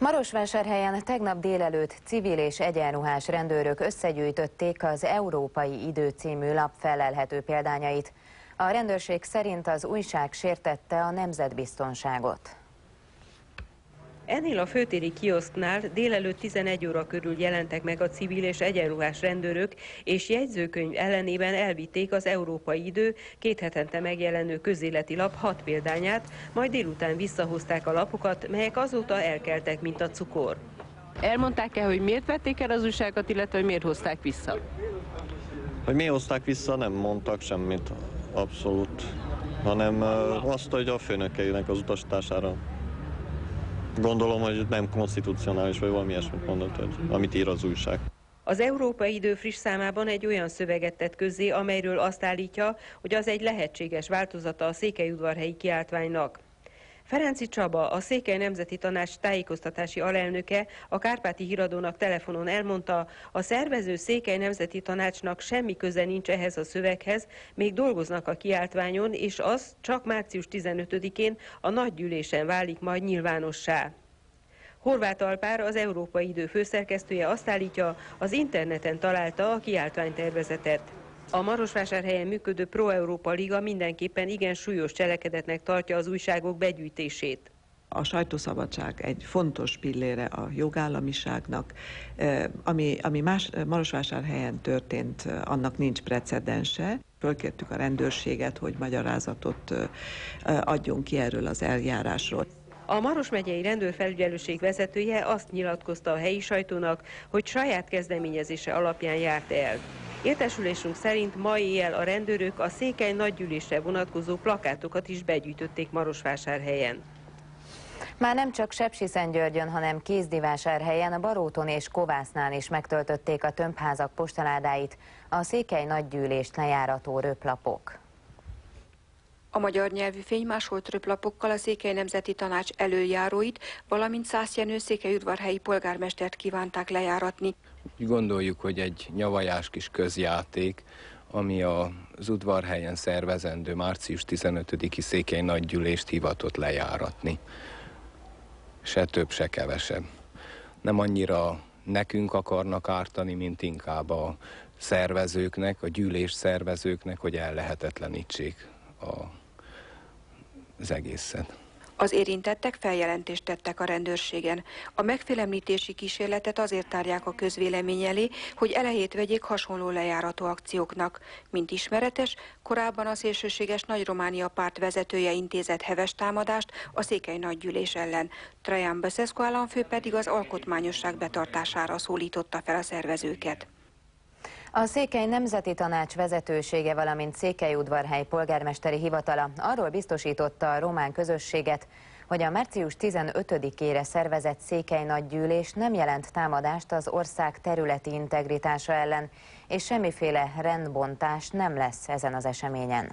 Marosvásárhelyen tegnap délelőtt civil és egyenruhás rendőrök összegyűjtötték az Európai Idő című lap fellelhető példányait. A rendőrség szerint az újság sértette a nemzetbiztonságot. Ennél a főtéri kioszknál délelőtt 11 óra körül jelentek meg a civil és egyenruhás rendőrök, és jegyzőkönyv ellenében elvitték az Európai Idő 2 hetente megjelenő közéleti lap 6 példányát, majd délután visszahozták a lapokat, melyek azóta elkeltek, mint a cukor. Elmondták-e, hogy miért vették el az újságot, illetve hogy miért hozták vissza? Hogy miért hozták vissza, nem mondtak semmit, abszolút, hanem azt, hogy a főnökeinek az utasítására. Gondolom, hogy nem konstitucionális, vagy valami ilyesmit mondott, hogy amit ír az újság. Az Európai Idő friss számában egy olyan szöveget tett közzé, amelyről azt állítja, hogy az egy lehetséges változata a székelyudvarhelyi kiáltványnak. Ferenczy Csaba, a Székely Nemzeti Tanács tájékoztatási alelnöke a Kárpáti Híradónak telefonon elmondta, a szervező Székely Nemzeti Tanácsnak semmi köze nincs ehhez a szöveghez, még dolgoznak a kiáltványon, és az csak március 15-én a nagygyűlésen válik majd nyilvánossá. Horváth Alpár, az Európai Idő főszerkesztője azt állítja, az interneten találta a kiáltványtervezetet. A Marosvásárhelyen működő Pro-Európa Liga mindenképpen igen súlyos cselekedetnek tartja az újságok begyűjtését. A sajtószabadság egy fontos pillére a jogállamiságnak, ami Marosvásárhelyen történt, annak nincs precedense. Fölkértük a rendőrséget, hogy magyarázatot adjon ki erről az eljárásról. A Maros megyei rendőrfelügyelőség vezetője azt nyilatkozta a helyi sajtónak, hogy saját kezdeményezése alapján járt el. Értesülésünk szerint ma éjjel a rendőrök a Székely nagygyűlésre vonatkozó plakátokat is begyűjtötték Marosvásárhelyen. Már nem csak Sepsiszentgyörgyön, hanem Kézdivásárhelyen, a Baróton és Kovásznál is megtöltötték a tömbházak postaládáit a Székely nagygyűlést lejárató röplapok. A magyar nyelvű fénymásolt röplapokkal a Székely Nemzeti Tanács elöljáróit, valamint Szász Jenő székelyudvarhelyi polgármestert kívánták lejáratni. Úgy gondoljuk, hogy egy nyavajás kis közjáték, ami az udvarhelyen szervezendő március 15-i Székely nagygyűlést hivatott lejáratni. Se több, se kevesebb. Nem annyira nekünk akarnak ártani, mint inkább a szervezőknek, a gyűlés szervezőknek, hogy ellehetetlenítsék az egészet. Az érintettek feljelentést tettek a rendőrségen. A megfélemlítési kísérletet azért tárják a közvélemény elé, hogy elejét vegyék hasonló lejárató akcióknak. Mint ismeretes, korábban a szélsőséges Nagy-Románia párt vezetője intézett heves támadást a Székely nagygyűlés ellen. Traian Băsescu államfő pedig az alkotmányosság betartására szólította fel a szervezőket. A Székely Nemzeti Tanács vezetősége, valamint Székelyudvarhely polgármesteri hivatala arról biztosította a román közösséget, hogy a március 15-ére szervezett Székely nagygyűlés nem jelent támadást az ország területi integritása ellen, és semmiféle rendbontás nem lesz ezen az eseményen.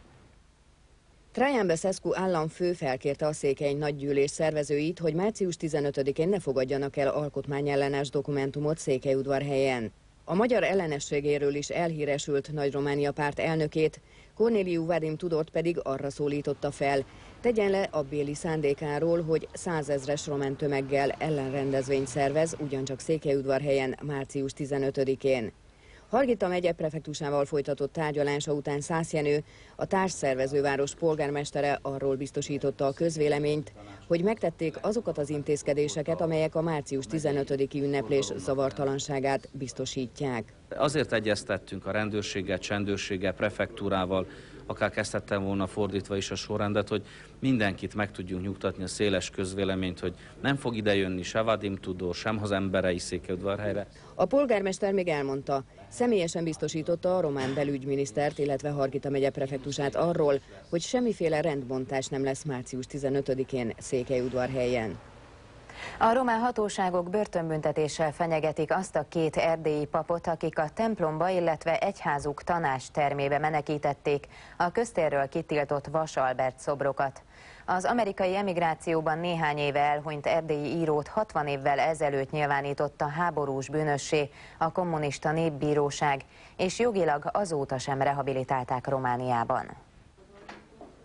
Traian Băsescu államfő felkérte a Székely nagygyűlés szervezőit, hogy március 15-én ne fogadjanak el alkotmányellenes dokumentumot Székelyudvarhelyen. A magyar ellenességéről is elhíresült Nagy-Románia párt elnökét, Cornéliu Vadim Tudort pedig arra szólította fel, tegyen le abbéli szándékáról, hogy 100 000-es román tömeggel ellenrendezvényt szervez, ugyancsak Székelyudvarhelyen március 15-én. Hargita megye prefektusával folytatott tárgyalása után Szász Jenő, a társszervezőváros polgármestere arról biztosította a közvéleményt, hogy megtették azokat az intézkedéseket, amelyek a március 15-i ünneplés zavartalanságát biztosítják. Azért egyeztettünk a rendőrséggel, csendőrséggel, prefektúrával, akár kezdhettem volna fordítva is a sorrendet, hogy mindenkit meg tudjunk nyugtatni, a széles közvéleményt, hogy nem fog idejönni se Vadim Tudor, sem az emberei Székelyudvarhelyre. A polgármester még elmondta, személyesen biztosította a román belügyminisztert, illetve Hargita megye prefektusát arról, hogy semmiféle rendbontás nem lesz március 15-én Székelyudvarhelyen. A román hatóságok börtönbüntetéssel fenyegetik azt a 2 erdélyi papot, akik a templomba, illetve egyházuk tanácstermébe menekítették a köztérről kitiltott Vas Albert szobrokat. Az amerikai emigrációban néhány éve elhunyt erdélyi írót 60 évvel ezelőtt nyilvánította háborús bűnössé a kommunista népbíróság, és jogilag azóta sem rehabilitálták Romániában.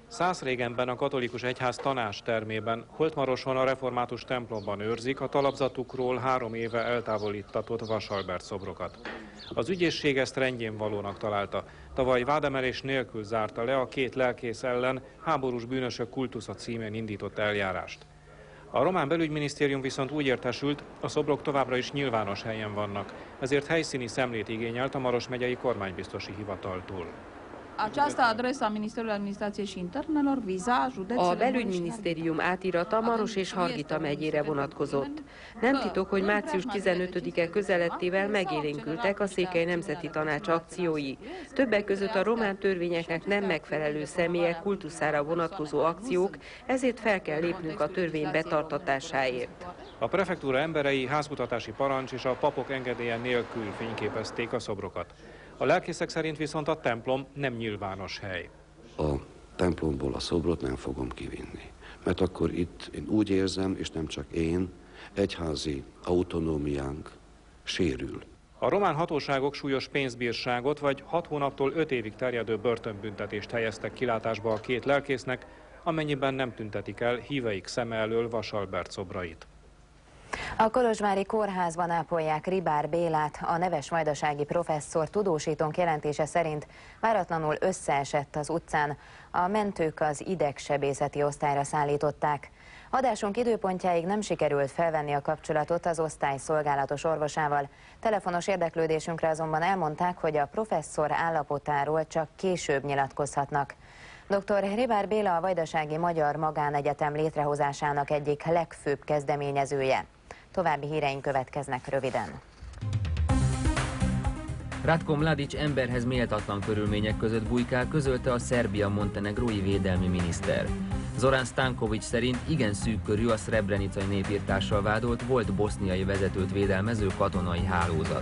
Szászrégenben a katolikus egyház tanácstermében, Holtmaroson a református templomban őrzik a talapzatukról 3 éve eltávolíttatott Vasalbert szobrokat. Az ügyészség ezt rendjén valónak találta. Tavaly vádemelés nélkül zárta le a 2 lelkész ellen háborús bűnösök kultusza címén indított eljárást. A román belügyminisztérium viszont úgy értesült, a szobrok továbbra is nyilvános helyen vannak, ezért helyszíni szemlét igényelt a Maros megyei kormánybiztosi hivataltól. Această adresă a Ministerului Administrației și Internelor viza județele... A belügyminisztérium átírata Maros és Hargita megyére vonatkozott. Nem titok, hogy március 15-e közelettével megélénkültek a Székely Nemzeti Tanács akciói. Többek között a román törvényeknek nem megfelelő személyek kultuszára vonatkozó akciók, ezért fel kell lépnünk a törvény betartatásáért. A prefektúra emberei házkutatási parancs és a papok engedélye nélkül fényképezték a szobrokat. A lelkészek szerint viszont a templom nem nyilvános hely. A templomból a szobrot nem fogom kivinni, mert akkor itt én úgy érzem, és nem csak én, egyházi autonómiánk sérül. A román hatóságok súlyos pénzbírságot vagy 6 hónaptól 5 évig terjedő börtönbüntetést helyeztek kilátásba a 2 lelkésznek, amennyiben nem tüntetik el híveik szeme elől Vasalbert szobrait. A kolozsvári kórházban ápolják Ribár Bélát, a neves vajdasági professzor tudósítónk jelentése szerint váratlanul összeesett az utcán. A mentők az idegsebészeti osztályra szállították. Adásunk időpontjáig nem sikerült felvenni a kapcsolatot az osztály szolgálatos orvosával. Telefonos érdeklődésünkre azonban elmondták, hogy a professzor állapotáról csak később nyilatkozhatnak. Dr. Ribár Béla a Vajdasági Magyar Magánegyetem létrehozásának egyik legfőbb kezdeményezője. További híreink következnek röviden. Ratko Mladic emberhez méltatlan körülmények között bujkál, közölte a Szerbia-montenegrói védelmi miniszter. Zoran Stanković szerint igen szűk körű a szrebrenicai népirtással vádolt volt boszniai vezetőt védelmező katonai hálózat.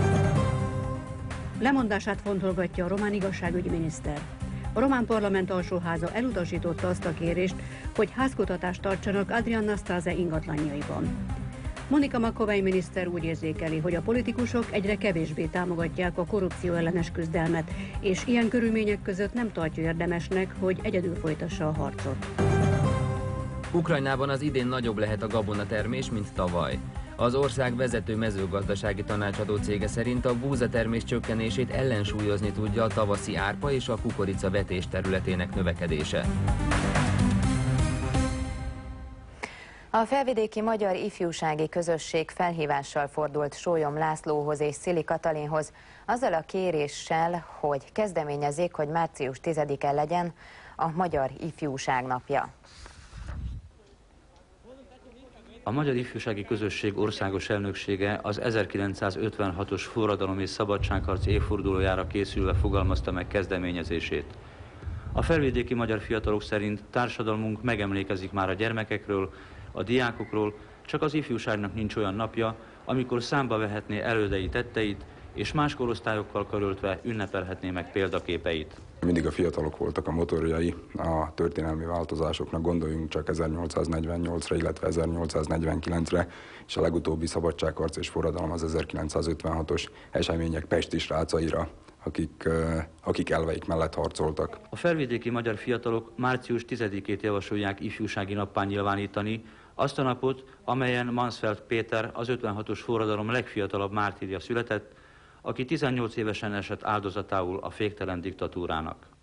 Lemondását fontolgatja a román igazságügyi miniszter. A román parlament alsóháza elutasította azt a kérést, hogy házkutatást tartsanak Adrian Nastase ingatlanjaiban. Monika Macovei miniszter úgy érzékeli, hogy a politikusok egyre kevésbé támogatják a korrupció ellenes küzdelmet, és ilyen körülmények között nem tartja érdemesnek, hogy egyedül folytassa a harcot. Ukrajnában az idén nagyobb lehet a gabonatermés, mint tavaly. Az ország vezető mezőgazdasági tanácsadó cége szerint a búzatermés csökkenését ellensúlyozni tudja a tavaszi árpa és a kukorica vetés területének növekedése. A felvidéki magyar ifjúsági közösség felhívással fordult Sólyom Lászlóhoz és Szili Katalinhoz, azzal a kéréssel, hogy kezdeményezzék, hogy március 10-e legyen a Magyar Ifjúság Napja. A Magyar Ifjúsági Közösség országos elnöksége az 1956-os forradalom és szabadságharc évfordulójára készülve fogalmazta meg kezdeményezését. A felvidéki magyar fiatalok szerint társadalmunk megemlékezik már a gyermekekről, a diákokról, csak az ifjúságnak nincs olyan napja, amikor számba vehetné elődei tetteit, és más korosztályokkal karöltve ünnepelhetné meg példaképeit. Mindig a fiatalok voltak a motorjai a történelmi változásoknak, gondoljunk csak 1848-ra, illetve 1849-re, és a legutóbbi szabadságharc és forradalom az 1956-os események pesti srácaira, akik elveik mellett harcoltak. A felvidéki magyar fiatalok március 10-ét javasolják ifjúsági nappá nyilvánítani, azt a napot, amelyen Mansfeld Péter, az 56-os forradalom legfiatalabb mártírja született, aki 18 évesen esett áldozatául a féktelen diktatúrának.